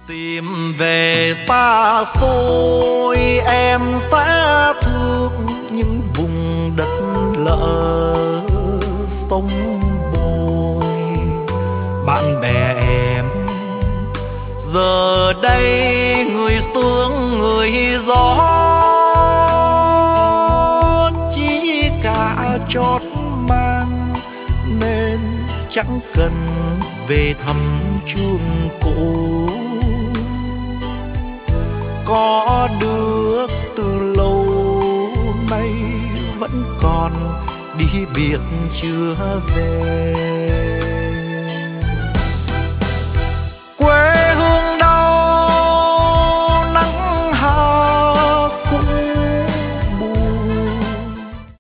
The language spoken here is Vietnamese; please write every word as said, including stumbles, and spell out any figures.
Tìm về xa xôi em sẽ thương những vùng đất lỡ sông bồi. Bạn bè em giờ đây người sương người gió, chỉ cả chót mang nên chẳng cần về thăm chuông cũ. Có đứa từ lâu nay vẫn còn đi biệt chưa về.